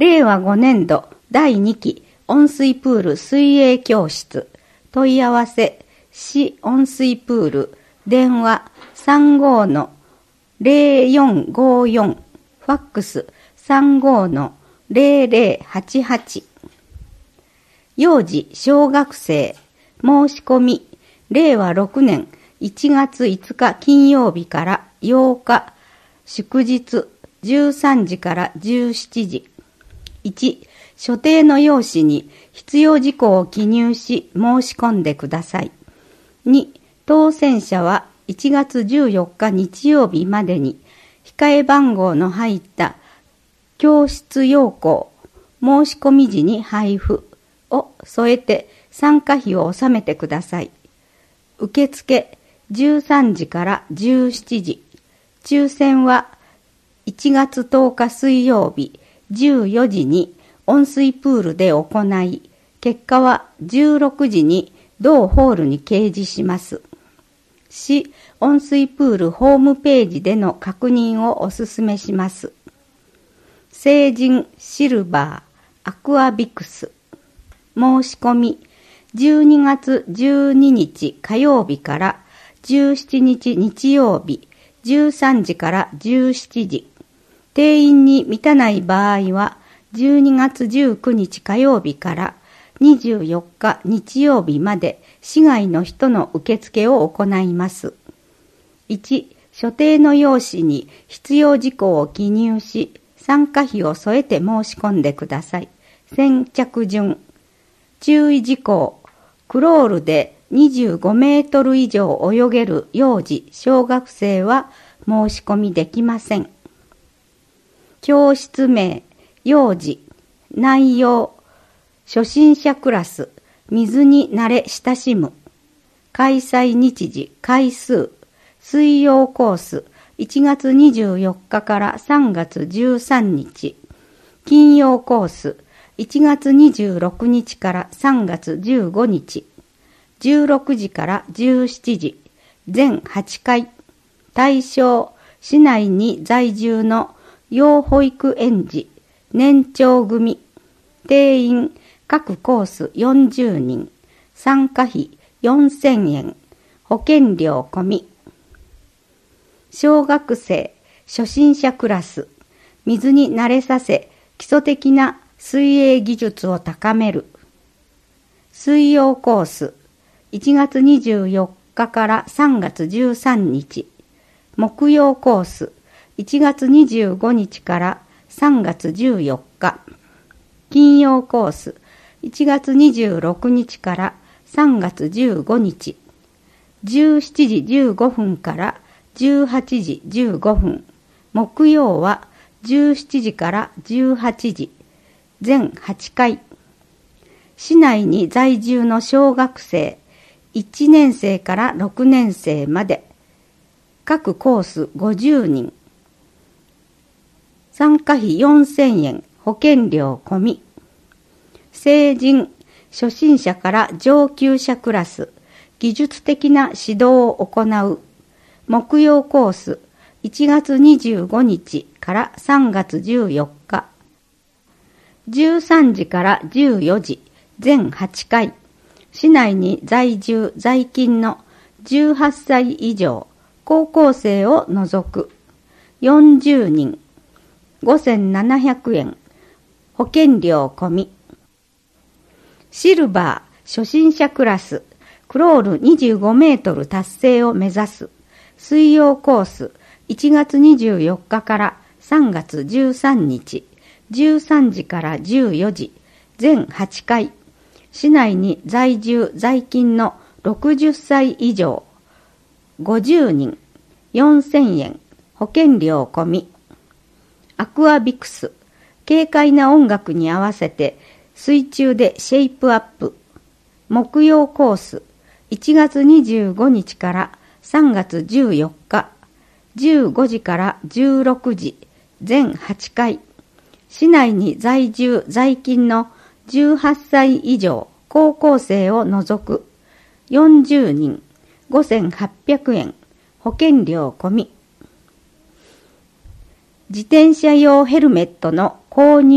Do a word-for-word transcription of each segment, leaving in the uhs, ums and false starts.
れいわごねんどだいにき温水プール水泳教室。問い合わせ市温水プール電話 さんごのぜろよんごよん ファックス さんごのぜろぜろはちはち。幼児小学生申し込みれいわろくねんいちがついつか金曜日からようか祝日じゅうさんじからじゅうしちじ。いち. 所定の用紙に必要事項を記入し申し込んでください。に. 当選者はいちがつじゅうよっか日曜日までに控え番号の入った教室要項申し込み時に配布を添えて参加費を納めてください。受付じゅうさんじからじゅうしちじ。抽選はいちがつとおか水曜日じゅうよじに温水プールで行い、結果はじゅうろくじに同ホールに掲示します。市温水プールホームページでの確認をお勧めします。成人シルバーアクアビクス申し込みじゅうにがつじゅうににち火曜日からじゅうしちにち日曜日じゅうさんじからじゅうしちじ。定員に満たない場合はじゅうにがつじゅうくにち火曜日からにじゅうよっか日曜日まで市外の人の受付を行います。いち. 所定の用紙に必要事項を記入し参加費を添えて申し込んでください。先着順。注意事項。クロールでにじゅうごメートル以上泳げる幼児小学生は申し込みできません。教室名、幼児、内容、初心者クラス、水に慣れ親しむ、開催日時、回数、水曜コース、いちがつにじゅうよっかからさんがつじゅうさんにち、金曜コース、いちがつにじゅうろくにちからさんがつじゅうごにち、じゅうろくじからじゅうしちじ、全はちかい、対象、市内に在住の要保育園児、年長組、定員、各コースよんじゅうにん、参加費よんせんえん、保険料込み。小学生、初心者クラス、水に慣れさせ、基礎的な水泳技術を高める。水曜コース、いちがつにじゅうよっかからさんがつじゅうさんにち、木曜コース、いちがつにじゅうごにちからさんがつじゅうよっか、金曜コース、いちがつにじゅうろくにちからさんがつじゅうごにち、じゅうしちじじゅうごふんからじゅうはちじじゅうごふん、木曜はじゅうしちじからじゅうはちじ、全はちかい。市内に在住の小学生、いちねんせいからろくねんせいまで、各コースごじゅうにん、参加費よんせんえん、保険料込み。成人、初心者から上級者クラス、技術的な指導を行う。木曜コース、いちがつにじゅうごにちからさんがつじゅうよっか、じゅうさんじからじゅうよじ、全はちかい。市内に在住在勤のじゅうはっさい以上、高校生を除くよんじゅうにん、ごせんななひゃくえん、保険料込み。シルバー初心者クラス、クロールにじゅうごメートル達成を目指す。水曜コース、いちがつにじゅうよっかからさんがつじゅうさんにち、じゅうさんじからじゅうよじ、全はちかい。市内に在住在勤のろくじゅっさい以上、ごじゅうにん、よんせんえん、保険料込み。アクアビクス、軽快な音楽に合わせて水中でシェイプアップ。木曜コース、いちがつにじゅうごにちからさんがつじゅうよっか、じゅうごじからじゅうろくじ、全はちかい。市内に在住在勤のじゅうはっさい以上、高校生を除くよんじゅうにん、ごせんはっぴゃくえん、保険料込み。自転車用ヘルメットの購入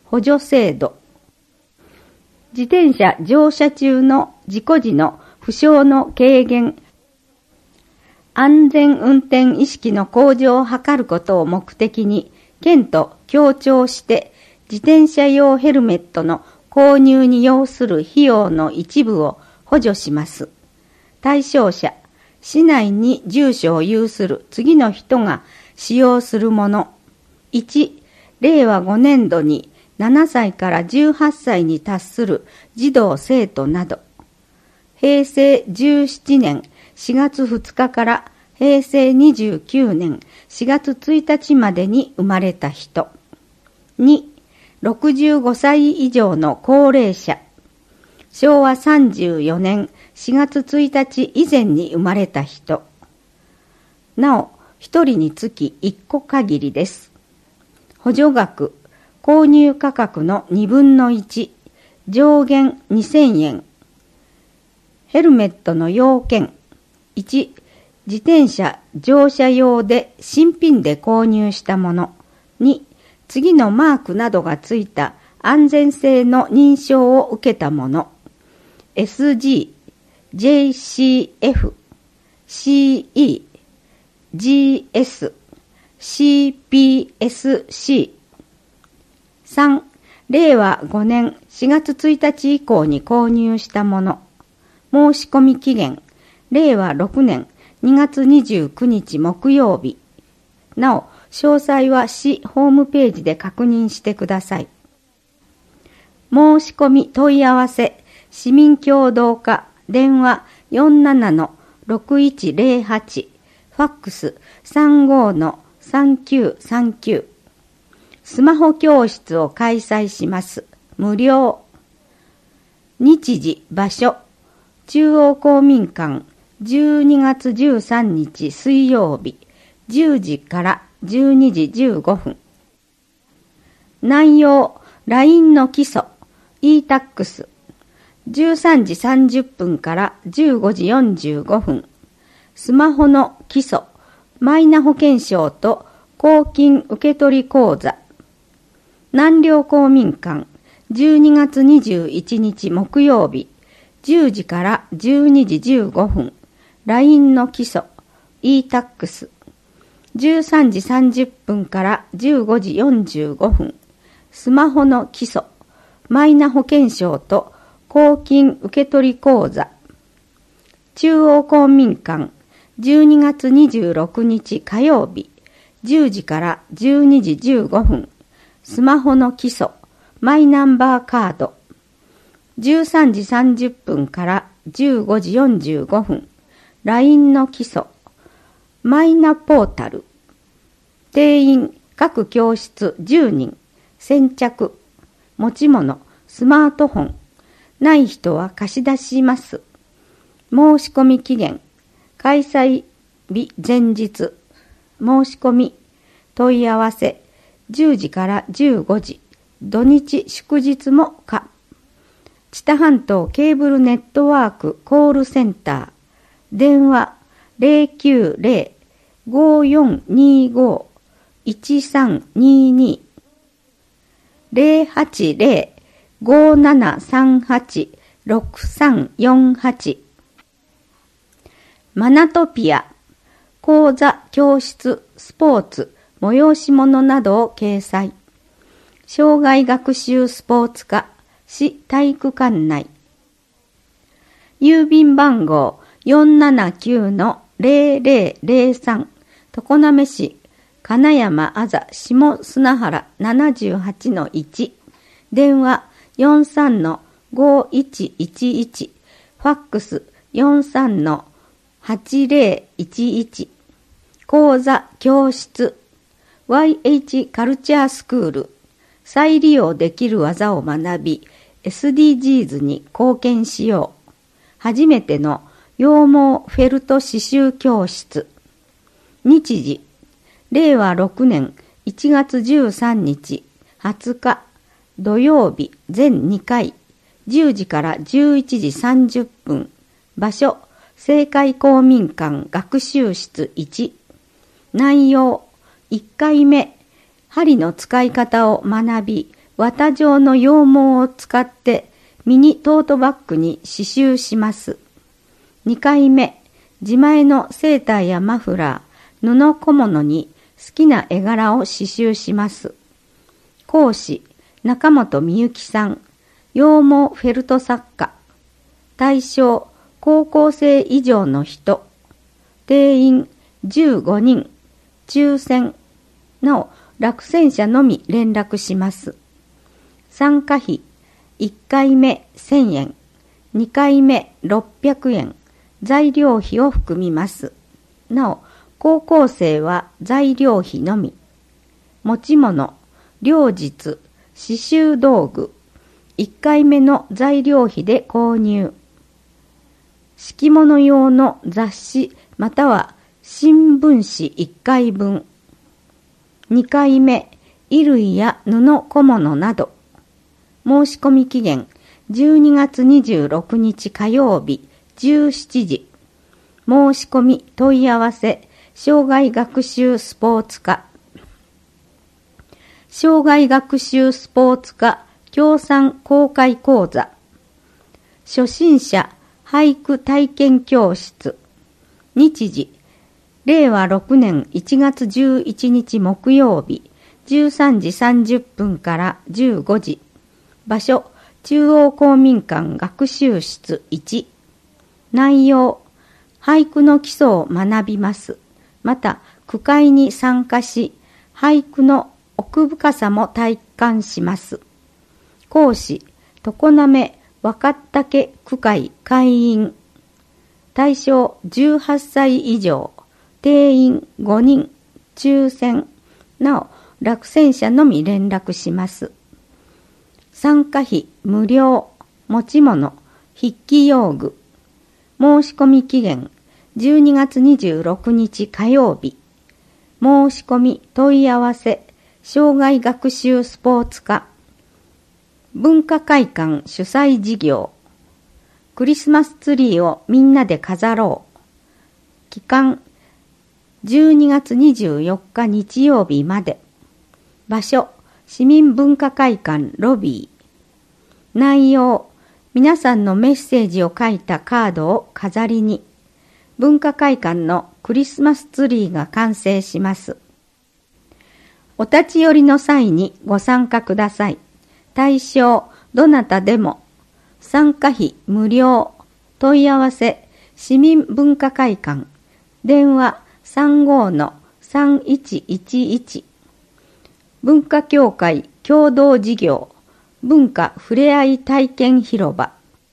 補助制度。自転車乗車中の事故時の負傷の軽減、安全運転意識の向上を図ることを目的に、県と協調して自転車用ヘルメットの購入に要する費用の一部を補助します。対象者、市内に住所を有する次の人が使用するもの。いち、れいわごねんどにななさいからじゅうはっさいに達する児童生徒など。へいせいじゅうななねんしがつふつかからへいせいにじゅうきゅうねんしがつついたちまでに生まれた人。に、ろくじゅうごさい以上の高齢者。しょうわさんじゅうよねんしがつついたち以前に生まれた人。なお、ひとりにつきいっこ限りです。補助額、購入価格のにぶんのいち、上限にせんえん。ヘルメットの要件。いち、自転車乗車用で新品で購入したもの。に、次のマークなどがついた安全性の認証を受けたもの。エスジー、ジェイシーエフ、シーイー、ジーエス、シーピーエスシー。さん、れいわごねんしがつついたち以降に購入したもの。申し込み期限、れいわろくねんにがつにじゅうくにち木曜日。なお、詳細は市ホームページで確認してください。申し込み問い合わせ、市民協働課、電話 よんななのろくいちぜろはち、ファックス さんごのさんきゅうさんきゅう。スマホ教室を開催します。無料。日時、場所、中央公民館、じゅうにがつじゅうさんにち水曜日、じゅうじからじゅうにじじゅうごふん。内容、ライン の基礎、イータックス、じゅうさんじさんじゅっぷんからじゅうごじよんじゅうごふん。スマホの基礎、マイナ保険証と公金受取口座。南陵公民館、じゅうにがつにじゅういちにち木曜日、じゅうじからじゅうにじじゅうごふん。ライン の基礎、イータックス。じゅうさんじさんじゅっぷんからじゅうごじよんじゅうごふん。スマホの基礎、マイナ保険証と公金受取口座。中央公民館、じゅうにがつにじゅうろくにち火曜日、じゅうじからじゅうにじじゅうごふん。スマホの基礎、マイナンバーカード。じゅうさんじさんじゅっぷんからじゅうごじよんじゅうごふん。ライン の基礎、マイナポータル。定員、各教室じゅうにん。先着。持ち物、スマートフォン。ない人は貸し出します。申し込み期限、開催日前日。申し込み、問い合わせ、じゅうじからじゅうごじ。土日祝日も可。知多半島ケーブルネットワークコールセンター。電話 ゼロきゅうゼロ ごよんにご いちさんにに ゼロはちゼロ ごななさんはち ろくさんよんはち。マナトピア、講座、教室、スポーツ、催し物などを掲載。障害学習スポーツ科、市体育館内。郵便番号 よんななきゅうのゼロゼロゼロさん、常滑市、金山あざ下砂原 ななじゅうはちのいち。電話 よんさんのごいちいちいち、ファックス よんさんのはちゼロいちいち。講座、教室、ワイエイチ カルチャースクール。再利用できる技を学び、エスディージーズ に貢献しよう。初めての羊毛フェルト刺繍教室。日時、れいわろくねんいちがつじゅうさんにちはつか土曜日全にかい、じゅうじからじゅういちじさんじゅっぷん。場所、青海公民館学習室いち。内容、いっかいめ、針の使い方を学び、 綿状の羊毛を使ってミニトートバッグに刺繍します。にかいめ、自前のセーターやマフラー、布小物に好きな絵柄を刺繍します。講師、中本美幸さん、羊毛フェルト作家。対象、高校生以上の人。定員じゅうごにん。抽選。なお、落選者のみ連絡します。参加費、いっかいめせんえん、にかいめろっぴゃくえん、材料費を含みます。なお、高校生は材料費のみ。持ち物、両日、刺繍道具、いっかいめの材料費で購入。敷物用の雑誌または新聞紙いっかいぶん。にかいめ、衣類や布小物など。申し込み期限じゅうにがつにじゅうろくにち火曜日じゅうしちじ。申し込み問い合わせ障害学習スポーツ科。障害学習スポーツ科協賛公開講座。初心者俳句体験教室。日時、れいわろくねんいちがつじゅういちにち木曜日じゅうさんじさんじゅっぷんからじゅうごじ。場所、中央公民館学習室いち。内容、俳句の基礎を学びます。また、句会に参加し、俳句の奥深さも体感します。講師、常滑若竹句会会員。対象じゅうはっさい以上、定員ごにん、抽選。なお、落選者のみ連絡します。参加費無料、持ち物、筆記用具。申し込み期限じゅうにがつにじゅうろくにち火曜日。申し込み問い合わせ障害学習スポーツ科。文化会館主催事業。クリスマスツリーをみんなで飾ろう。期間じゅうにがつにじゅうよっか日曜日まで。場所、市民文化会館ロビー。内容、皆さんのメッセージを書いたカードを飾りに、文化会館のクリスマスツリーが完成します。お立ち寄りの際にご参加ください。対象、どなたでも。参加費無料。問い合わせ、市民文化会館。電話 さんごのさんいちいちいち。文化協会共同事業文化ふれあい体験広場。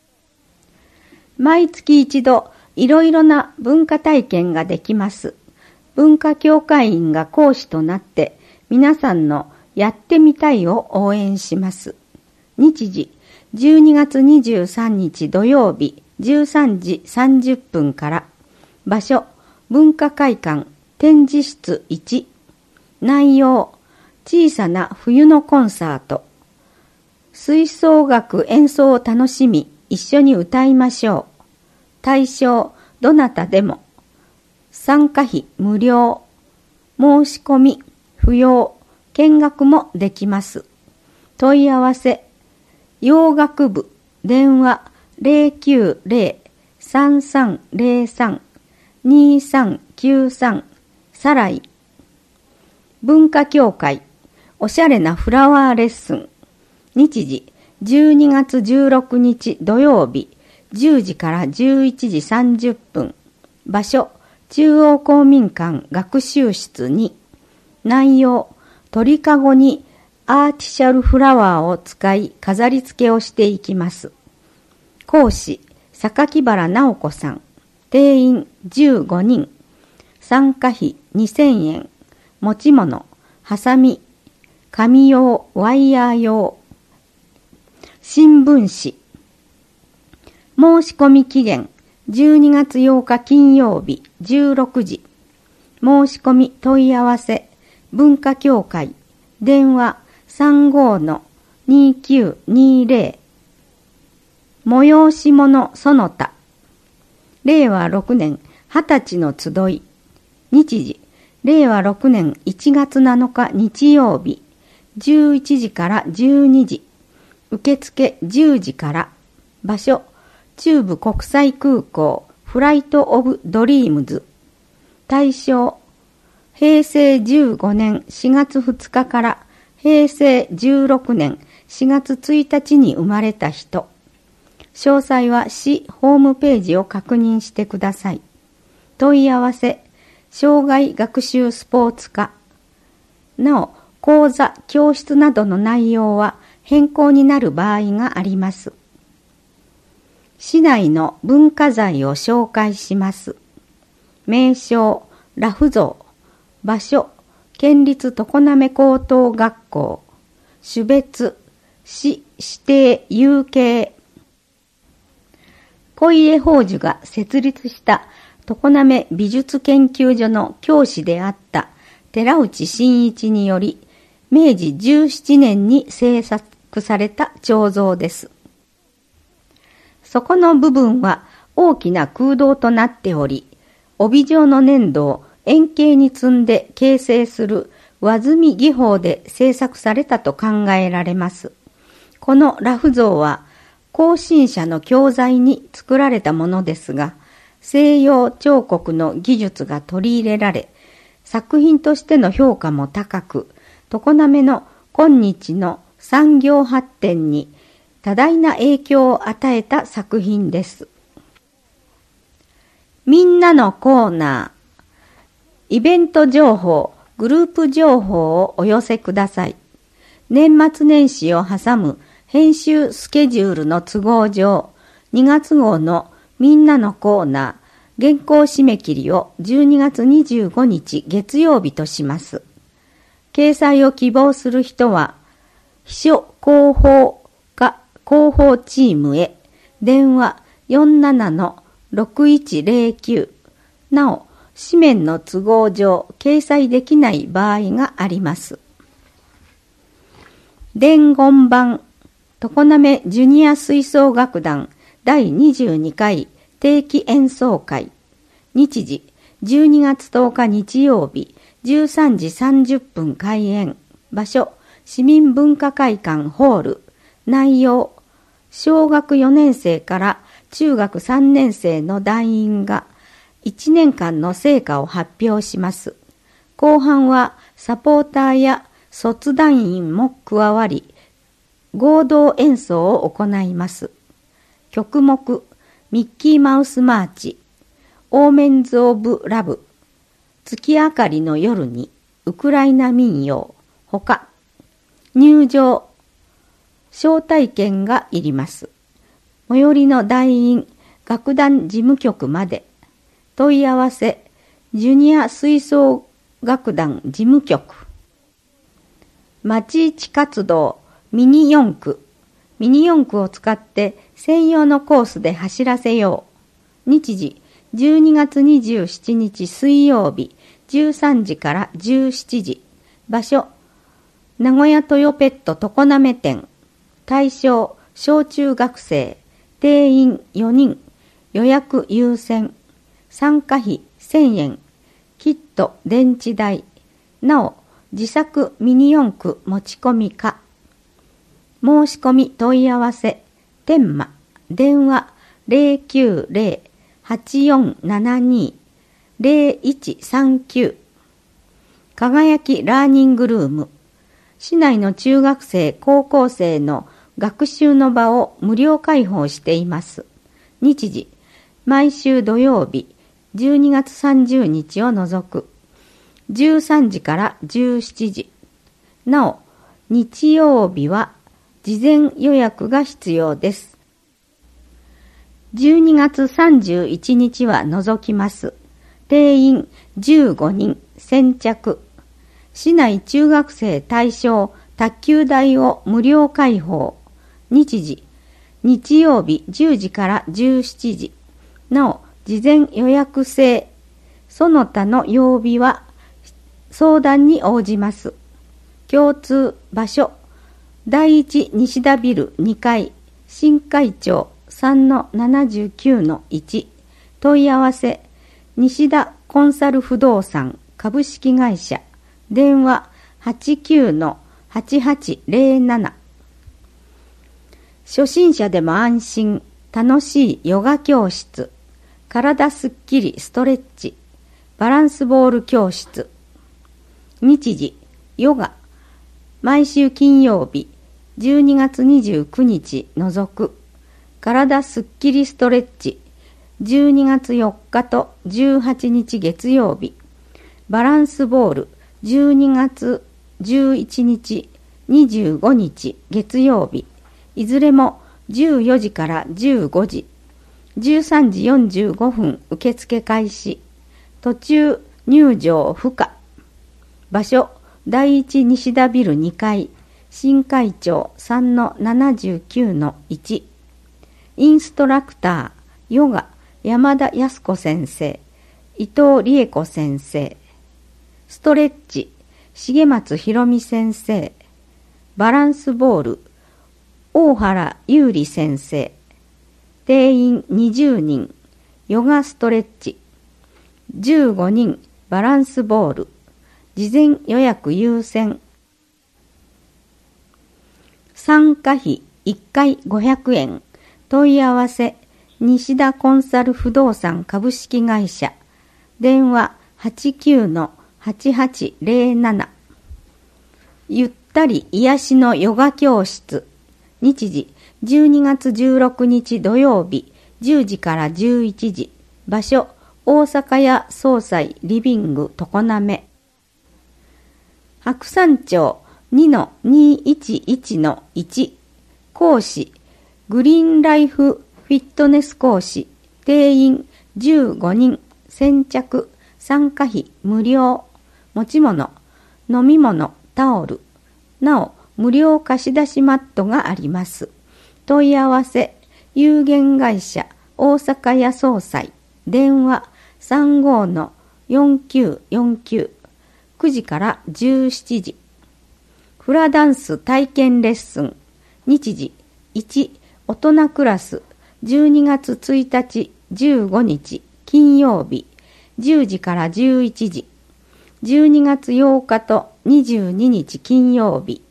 毎月一度いろいろな文化体験ができます。文化協会員が講師となって皆さんのやってみたいを応援します。日時じゅうにがつにじゅうさんにち土曜日じゅうさんじさんじゅっぷんから。場所、文化会館展示室いち。内容、小さな冬のコンサート。吹奏楽演奏を楽しみ、一緒に歌いましょう。対象、どなたでも。参加費無料。申し込み不要。見学もできます。問い合わせ、洋楽部、電話 ゼロきゅうゼロ さんさんゼロさん にさんきゅうさん。さらい。文化協会おしゃれなフラワーレッスン。日時じゅうにがつじゅうろくにち土曜日じゅうじからじゅういちじさんじゅっぷん。場所、中央公民館学習室に。内容、鳥かごにアーティシャルフラワーを使い飾り付けをしていきます。講師、榊原直子さん。定員じゅうごにん。参加費にせんえん。持ち物、ハサミ、紙用、ワイヤー用。新聞紙。申し込み期限じゅうにがつようか金曜日じゅうろくじ。申し込み問い合わせ文化協会電話 さんごのにきゅうにゼロ。催し物その他。れいわろくねんはたちの集い。日時れいわろくねんいちがつなのか日曜日じゅういちじからじゅうにじ、受付じゅうじから、場所、中部国際空港、フライトオブドリームズ、対象、へいせいじゅうごねんしがつふつかからへいせいじゅうろくねんしがつついたちに生まれた人。詳細は市ホームページを確認してください。問い合わせ、障害学習スポーツ科。なお、講座、教室などの内容は変更になる場合があります。市内の文化財を紹介します。名称、裸婦像。場所、県立常滑高等学校。種別、市指定有形。小家宝珠が設立した常滑美術研究所の教師であった寺内真一により、めいじじゅうななねんに制作された彫像です。そこの部分は大きな空洞となっており、帯状の粘土を円形に積んで形成する和積技法で制作されたと考えられます。この裸婦像は後進者の教材に作られたものですが、西洋彫刻の技術が取り入れられ、作品としての評価も高く、常滑の今日の産業発展に多大な影響を与えた作品です。みんなのコーナー。イベント情報、グループ情報をお寄せください。年末年始を挟む編集スケジュールの都合上、にがつ号のみんなのコーナー、原稿締め切りをじゅうにがつにじゅうごにち月曜日とします。掲載を希望する人は、秘書広報課広報チームへ電話 よんじゅうななのろくいちぜろきゅう。なお、紙面の都合上掲載できない場合があります。伝言版常滑ジュニア吹奏楽団だいにじゅうにかい定期演奏会。日時じゅうにがつとおか日曜日じゅうさんじさんじゅっぷん開演。場所市民文化会館ホール。内容小学よねんせいから中学さんねんせいの団員がいちねんかんの成果を発表します。後半はサポーターや卒団員も加わり、合同演奏を行います。曲目、ミッキーマウスマーチ、オーメンズ・オブ・ラブ、月明かりの夜に、ウクライナ民謡、ほか、入場、招待券がいります。最寄りの団員、楽団事務局まで、問い合わせ、ジュニア吹奏楽団事務局。町市活動、ミニ四駆。ミニ四駆を使って専用のコースで走らせよう。日時、じゅうにがつにじゅうしちにち水曜日、じゅうさんじからじゅうしちじ。場所、名古屋トヨペット常滑店。対象、小中学生。定員よにん。予約優先。参加費せんえん。キット電池代。なお、自作ミニ四駆持ち込み可。申し込み問い合わせ。天満。電話 ゼロきゅうゼロ はちよんななに ゼロいちさんきゅう。輝きラーニングルーム。市内の中学生、高校生の学習の場を無料開放しています。日時、毎週土曜日、じゅうにがつさんじゅうにちを除く。じゅうさんじからじゅうしちじ。なお、日曜日は事前予約が必要です。じゅうにがつさんじゅういちにちは除きます。定員じゅうごにん、先着。市内中学生対象卓球台を無料開放。日時、日曜日じゅうじからじゅうしちじ。なお、事前予約制。その他の曜日は相談に応じます。共通場所、第一西田ビルにかい、新会長 さんのななじゅうきゅうのいち。問い合わせ、西田コンサル不動産株式会社。電話 はちきゅうのはちはちゼロなな。初心者でも安心、楽しいヨガ教室、体すっきりストレッチ、バランスボール教室。日時、ヨガ、毎週金曜日、じゅうにがつにじゅうくにち除く、体すっきりストレッチ、じゅうにがつよっかとじゅうはちにち月曜日、バランスボール、じゅうにがつじゅういちにち、にじゅうごにち月曜日、いずれもじゅうよじからじゅうごじ、じゅうさんじよんじゅうごふん受付開始、途中入場不可。場所、第一西田ビルにかい、新会長 さんのななじゅうきゅうのいち。インストラクター、ヨガ、山田康子先生、伊藤理恵子先生。ストレッチ、重松博美先生。バランスボール、大原優里先生。定員にじゅうにん、ヨガストレッチ。じゅうごにん、バランスボール。事前予約優先。参加費いっかいごひゃくえん。問い合わせ、西田コンサル不動産株式会社。電話 はちきゅうのはちはちゼロなな。ゆったり癒しのヨガ教室。日時、じゅうにがつじゅうろくにち土曜日、じゅうじからじゅういちじ。場所、大阪屋総裁リビング常滑。白山町 にのにいちいちのいち。講師、グリーンライフフィットネス講師。定員じゅうごにん。先着。参加費無料。持ち物、飲み物、タオル。なお、無料貸し出しマットがあります。問い合わせ、有限会社大阪屋総裁。電話 さんごのよんきゅうよんきゅう。くじからじゅうしちじ。フラダンス体験レッスン。日時、いち、大人クラス。じゅうにがつついたち、じゅうごにち、金曜日。じゅうじからじゅういちじ。じゅうにがつようかとにじゅうににち金曜日。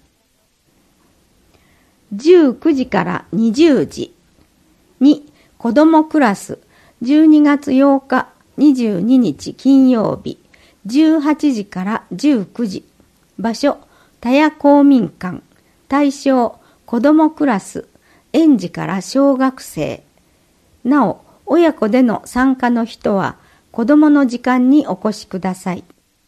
じゅうくじからにじゅうじ。に、子どもクラス。じゅうにがつようか、にじゅうににち金曜日。じゅうはちじからじゅうくじ。場所、田谷公民館。対象、子どもクラス。園児から小学生。なお、親子での参加の人は、子どもの時間にお越しください。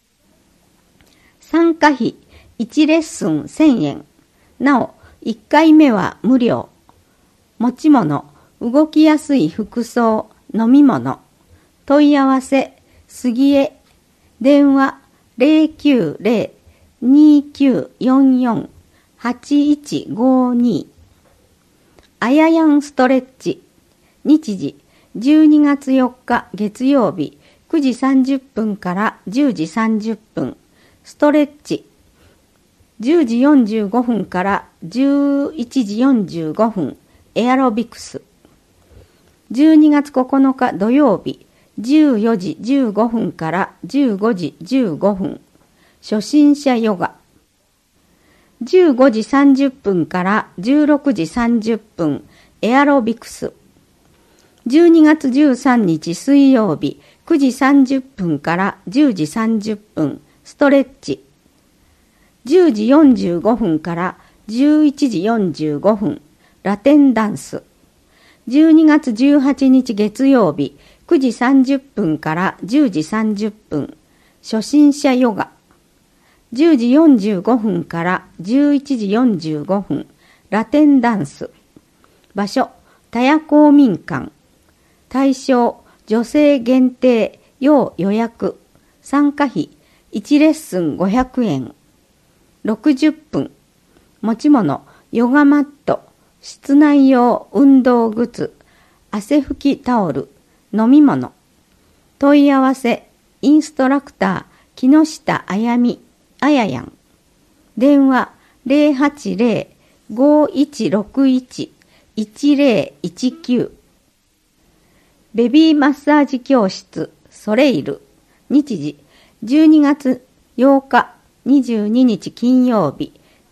参加費いちレッスンせんえん。なお、いっかいめは無料。持ち物、動きやすい服装、飲み物。問い合わせ、杉江。電話 ゼロきゅうゼロ にきゅうよんよん はちいちごに。あややんストレッチ。日時、じゅうにがつよっか月曜日、くじさんじゅっぷんからじゅうじさんじゅっぷん。ストレッチ。じゅうじよんじゅうごふんからじゅういちじよんじゅうごふん。エアロビクス。じゅうにがつここのか土曜日、じゅうよじじゅうごふんからじゅうごじじゅうごふん。初心者ヨガ。じゅうごじさんじゅっぷんからじゅうろくじさんじゅっぷん。エアロビクス。じゅうにがつじゅうさんにち水曜日、くじさんじゅっぷんからじゅうじさんじゅっぷん。ストレッチ。じゅうじよんじゅうごふんからじゅういちじよんじゅうごふん。ラテンダンス。じゅうにがつじゅうはちにち月曜日、くじさんじゅっぷんからじゅうじさんじゅっぷん。初心者ヨガ。じゅうじよんじゅうごふんからじゅういちじよんじゅうごふん。ラテンダンス。場所、田谷公民館。対象、女性限定、要予約。参加費、いちレッスンごひゃくえん。ろくじゅっぷん。持ち物、ヨガマット。室内用運動靴。汗拭きタオル。飲み物。問い合わせ、インストラクター、木下あやみ、あややん。電話、ゼロはちゼロ ごいちろくいち いちゼロいちきゅう。ベビーマッサージ教室、ソレイル。日時、じゅうにがつようか、にじゅうににち金曜日、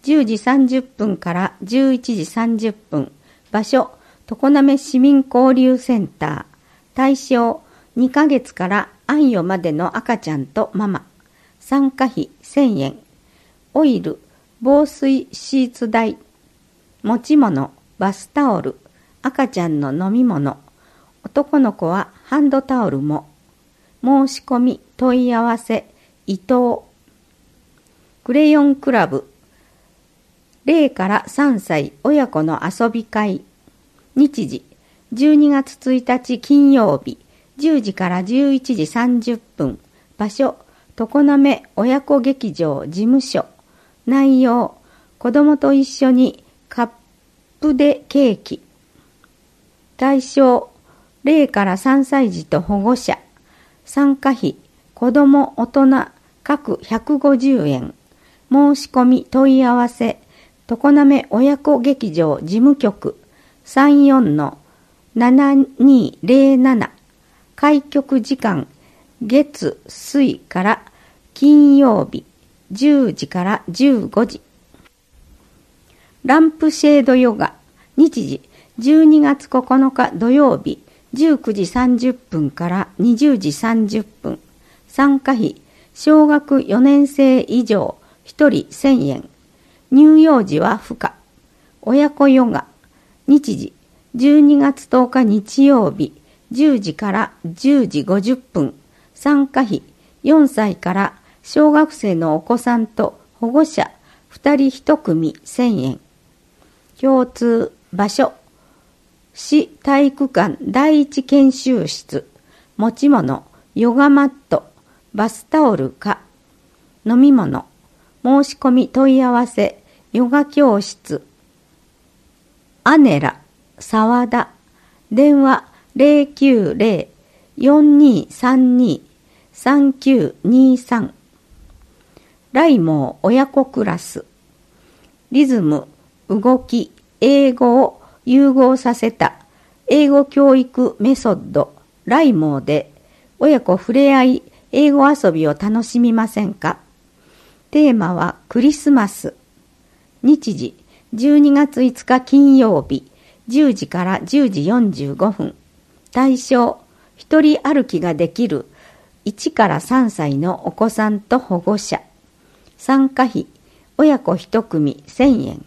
じゅうじさんじゅっぷんからじゅういちじさんじゅっぷん。場所、常滑市民交流センター。対象、にかげつから安養までの赤ちゃんとママ。参加費せんえん。オイル、防水シーツ代。持ち物、バスタオル。赤ちゃんの飲み物。男の子はハンドタオルも。申し込み、問い合わせ、伊藤。クレヨンクラブ。ゼロからさんさい親子の遊び会。日時、じゅうにがつついたち金曜日、じゅうじからじゅういちじさんじゅっぷん。場所、常滑親子劇場事務所。内容、子供と一緒にカップでケーキ。対象、ゼロからさんさい児と保護者。参加費、子供大人各ひゃくごじゅうえん。申し込み問い合わせ、常滑親子劇場事務局 さんよんのななにゼロなな。開局時間、月水から金曜日じゅうじからじゅうごじ。ランプシェードヨガ。日時、じゅうにがつここのか土曜日じゅうくじさんじゅっぷんからにじゅうじさんじゅっぷん。参加費、小学よねんせい以上ひとりせんえん。乳幼児は不可。親子ヨガ。日時、じゅうにがつとおか日曜日じゅうじからじゅうじごじゅっぷん。参加費、よんさいから小学生のお子さんと保護者ふたりいち組せんえん。共通場所、市体育館第一研修室。持ち物、ヨガマット、バスタオルか。飲み物、申し込み問い合わせ、ヨガ教室。アネラ、沢田。電話ゼロきゅうゼロ よんにさんに さんきゅうにさん。ライモー親子クラス。リズム、動き、英語を融合させた英語教育メソッドライモーで親子触れ合い英語遊びを楽しみませんか。テーマはクリスマス。日時、じゅうにがついつか金曜日じゅうじからじゅうじよんじゅうごふん。対象、一人歩きができるいちからさんさいのお子さんと保護者。参加費、親子いち組せんえん。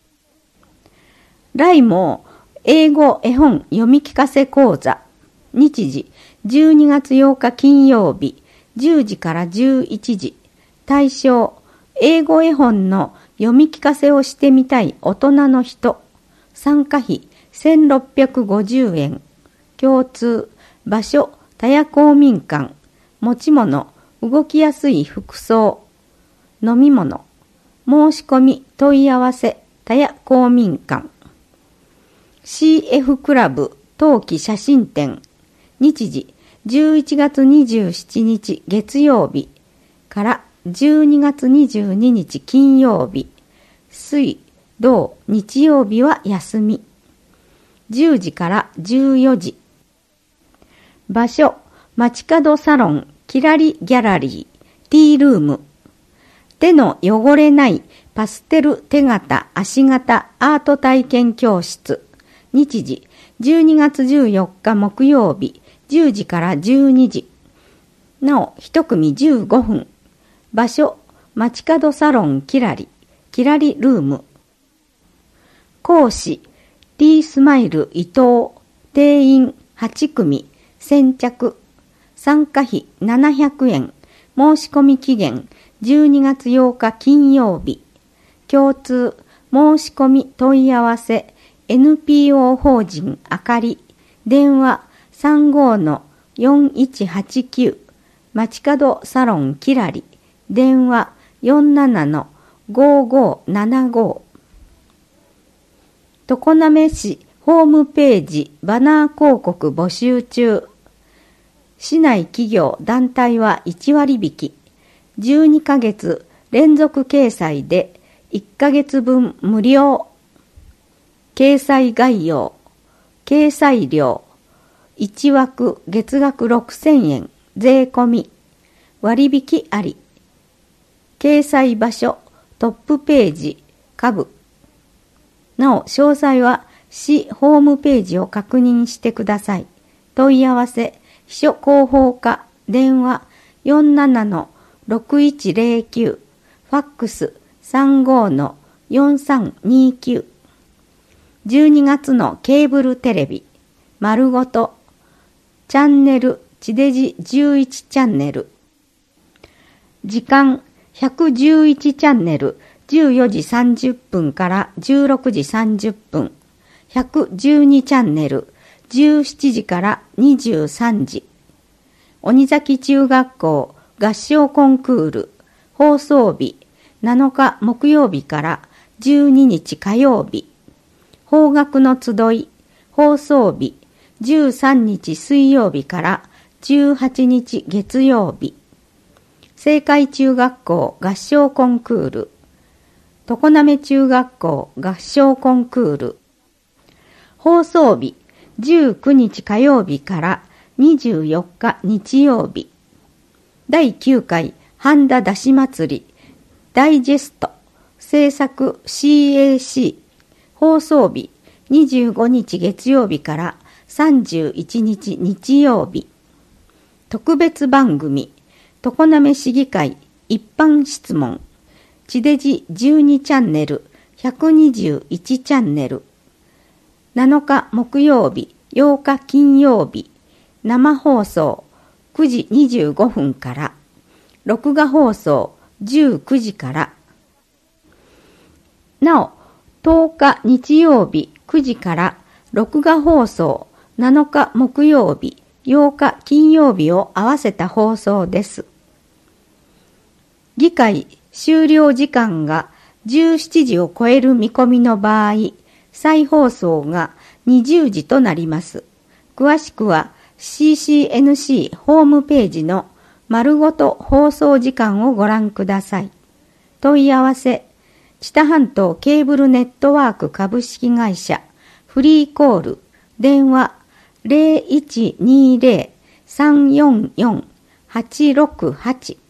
ライモー英語絵本読み聞かせ講座。日時、じゅうにがつようか金曜日じゅうじからじゅういちじ。対象、英語絵本の読み聞かせをしてみたい大人の人。参加費せんろっぴゃくごじゅうえん。共通場所、田谷公民館。持ち物、動きやすい服装。飲み物、申し込み問い合わせ、田谷公民館。シーエフ クラブ冬季写真展。日時、じゅういちがつにじゅうしちにち月曜日からじゅうにがつにじゅうににち金曜日。水、土、日曜日は休み。じゅうじからじゅうよじ。場所、街角サロンキラリギャラリーティールーム。手の汚れないパステル手形足形アート体験教室。日時、じゅうにがつじゅうよっか木曜日じゅうじからじゅうにじ。なおいち組じゅうごふん。場所、街角サロンキラリキラリルーム。講師、T スマイル伊藤。定員はち組先着。参加費ななひゃくえん。申し込み期限じゅうにがつようか金曜日。共通申し込み問い合わせ エヌピーオー 法人あかり。電話さんごのよんいちはちきゅう。街角サロンキラリ。電話よんななのごごななご。常滑市ホームページバナー広告募集中。市内企業団体はいちわりびき。じゅうにかげつ連続掲載でいっかげつぶん無料。掲載概要、掲載料、いちわく月額ろくせんえん税込み、割引あり。掲載場所、トップページ、 株。なお、詳細は市ホームページを確認してください。問い合わせ、秘書広報課、電話 よんななのろくいちゼロきゅう、ファックス さんごのよんさんにきゅう。じゅうにがつのケーブルテレビ、丸ごと、チャンネル、地デジじゅういちチャンネル。時間、ひゃくじゅういちチャンネル、じゅうよじさんじゅっぷんからじゅうろくじさんじゅっぷん。ひゃくじゅうにチャンネル、じゅうしちじからにじゅうさんじ。鬼崎中学校合唱コンクール、放送日、なのか木曜日からじゅうににち火曜日。邦楽の集い、放送日、じゅうさんにち水曜日からじゅうはちにち月曜日。青海中学校合唱コンクール、常滑中学校合唱コンクール。放送日、じゅうくにち火曜日からにじゅうよっか日曜日。だいきゅうかい半田出し祭りダイジェスト制作 シーエーシー。放送日、にじゅうごにち月曜日からさんじゅういちにち日曜日。特別番組、常滑市議会一般質問、地デジじゅうにチャンネル、ひゃくにじゅういちチャンネル。なのか木曜日、ようか金曜日、生放送くじにじゅうごふんから、録画放送じゅうくじから。なお、とおか日曜日くじから、録画放送なのか木曜日、ようか金曜日を合わせた放送です。議会終了時間がじゅうしちじを超える見込みの場合、再放送がにじゅうじとなります。詳しくは シーシーエヌシー ホームページの丸ごと放送時間をご覧ください。問い合わせ、知多半島ケーブルネットワーク株式会社、フリーコール、電話 ゼロいちにゼロ さんよんよん はちろくはち